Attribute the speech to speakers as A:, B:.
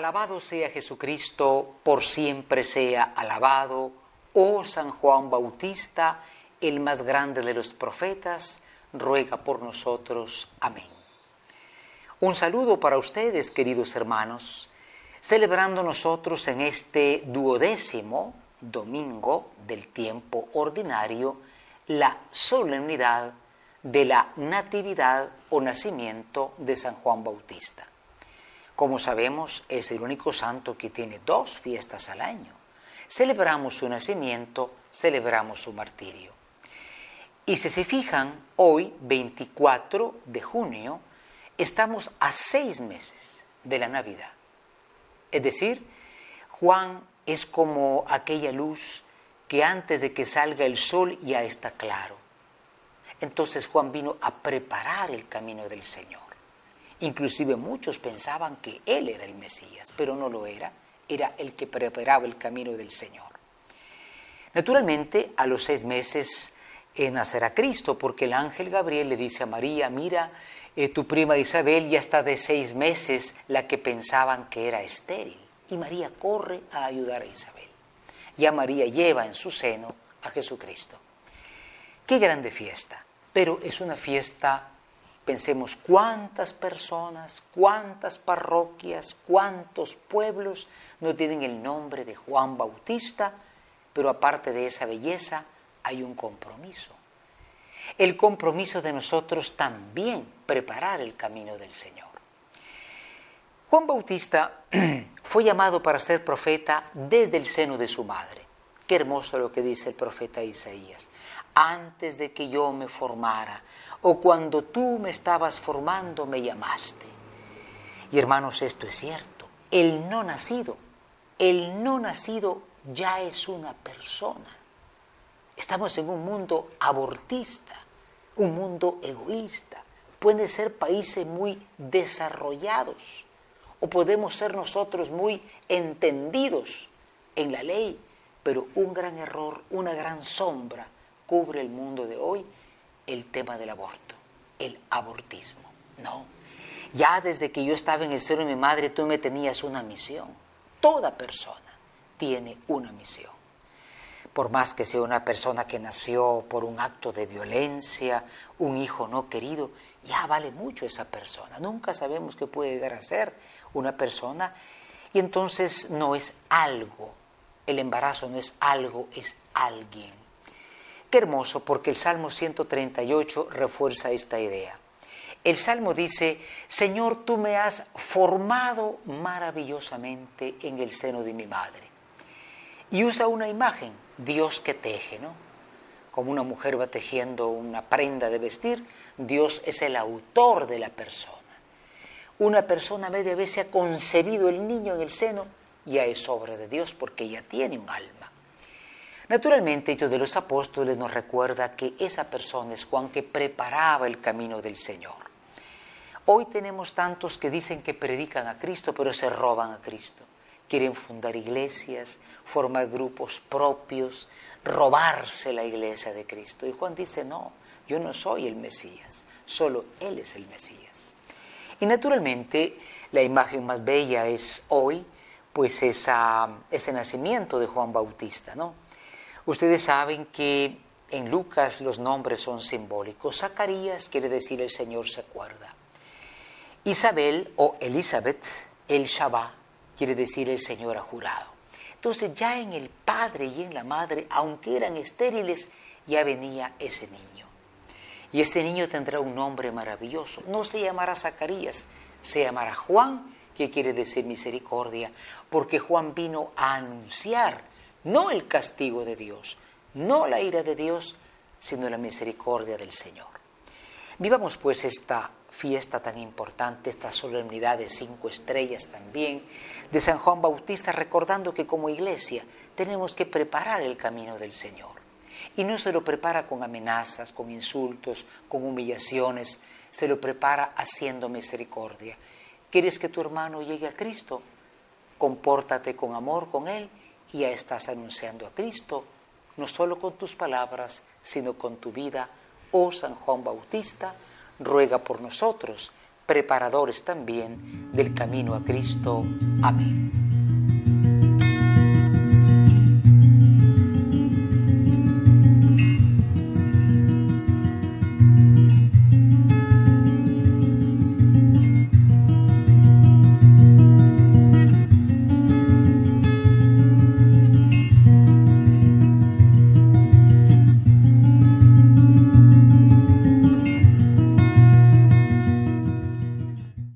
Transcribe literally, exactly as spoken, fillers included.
A: Alabado sea Jesucristo, por siempre sea alabado. Oh San Juan Bautista, el más grande de los profetas, ruega por nosotros. Amén. Un saludo para ustedes, queridos hermanos, celebrando nosotros en este duodécimo domingo del tiempo ordinario la solemnidad de la Natividad o nacimiento de San Juan Bautista. Como sabemos, es el único santo que tiene dos fiestas al año. Celebramos su nacimiento, celebramos su martirio. Y si se fijan, hoy, veinticuatro de junio, estamos a seis meses de la Navidad. Es decir, Juan es como aquella luz que antes de que salga el sol ya está claro. Entonces Juan vino a preparar el camino del Señor. Inclusive muchos pensaban que él era el Mesías, pero no lo era, era el que preparaba el camino del Señor. Naturalmente, a los seis meses eh, nacerá Cristo, porque el ángel Gabriel le dice a María, mira, eh, tu prima Isabel ya está de seis meses, la que pensaban que era estéril. Y María corre a ayudar a Isabel. Ya María lleva en su seno a Jesucristo. ¡Qué grande fiesta! Pero es una fiesta. Pensemos cuántas personas, cuántas parroquias, cuántos pueblos no tienen el nombre de Juan Bautista, pero aparte de esa belleza hay un compromiso. El compromiso de nosotros también preparar el camino del Señor. Juan Bautista fue llamado para ser profeta desde el seno de su madre. Qué hermoso lo que dice el profeta Isaías. Antes de que yo me formara, o cuando tú me estabas formando, me llamaste. Y hermanos, esto es cierto. El no nacido, el no nacido ya es una persona. Estamos en un mundo abortista, un mundo egoísta. Pueden ser países muy desarrollados, o podemos ser nosotros muy entendidos en la ley, pero un gran error, una gran sombra cubre el mundo de hoy, el tema del aborto, el abortismo. No, ya desde que yo estaba en el seno de mi madre, tú me tenías una misión. Toda persona tiene una misión. Por más que sea una persona que nació por un acto de violencia, un hijo no querido, ya vale mucho esa persona. Nunca sabemos qué puede llegar a ser una persona. Y entonces no es algo, el embarazo no es algo, es alguien. Qué hermoso, porque el Salmo ciento treinta y ocho refuerza esta idea. El Salmo dice, Señor, tú me has formado maravillosamente en el seno de mi madre. Y usa una imagen, Dios que teje, ¿no? Como una mujer va tejiendo una prenda de vestir, Dios es el autor de la persona. Una persona media vez se ha concebido el niño en el seno, ya es obra de Dios porque ya tiene un alma. Naturalmente, Hechos de los Apóstoles nos recuerda que esa persona es Juan que preparaba el camino del Señor. Hoy tenemos tantos que dicen que predican a Cristo, pero se roban a Cristo. Quieren fundar iglesias, formar grupos propios, robarse la iglesia de Cristo. Y Juan dice, no, yo no soy el Mesías, solo Él es el Mesías. Y naturalmente, la imagen más bella es hoy, pues esa, ese nacimiento de Juan Bautista, ¿no? Ustedes saben que en Lucas los nombres son simbólicos. Zacarías quiere decir el Señor se acuerda. Isabel o Elizabeth, el Shabbat, quiere decir el Señor ha jurado. Entonces ya en el padre y en la madre, aunque eran estériles, ya venía ese niño. Y ese niño tendrá un nombre maravilloso. No se llamará Zacarías, se llamará Juan, que quiere decir misericordia, porque Juan vino a anunciar no el castigo de Dios, no la ira de Dios, sino la misericordia del Señor. Vivamos pues esta fiesta tan importante, esta solemnidad de cinco estrellas también, de San Juan Bautista, recordando que como iglesia tenemos que preparar el camino del Señor. Y no se lo prepara con amenazas, con insultos, con humillaciones, se lo prepara haciendo misericordia. ¿Quieres que tu hermano llegue a Cristo? Compórtate con amor con él y ya estás anunciando a Cristo, no solo con tus palabras, sino con tu vida. Oh San Juan Bautista, ruega por nosotros preparadores también del camino a Cristo. Amén.